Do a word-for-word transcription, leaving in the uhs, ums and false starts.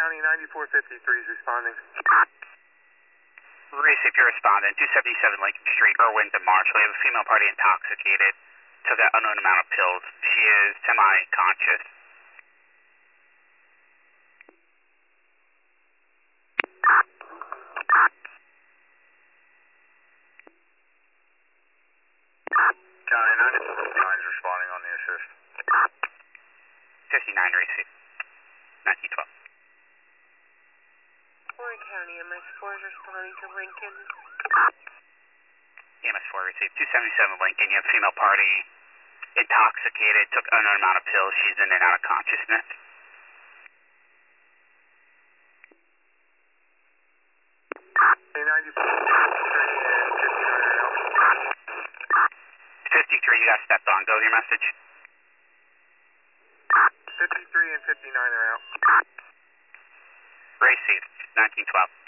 County, ninety-four fifty-three is responding. Received your respondent, two seventy-seven Lincoln Street, Irwin to March. We have a female party intoxicated. Took an unknown amount of pills. She is semi-conscious. County, ninety-nine is responding on the assist. fifty-nine received. nineteen twelve. Warren County, M S four is responding to Lincoln. E M S four received. two seventy-seven Lincoln. You have a female party intoxicated. Took an unknown amount of pills. She's in and out of consciousness. ninety-four fifty-three, you got stepped on. Go with your message. fifty-three and fifty-nine are out. Received. nineteen twelve.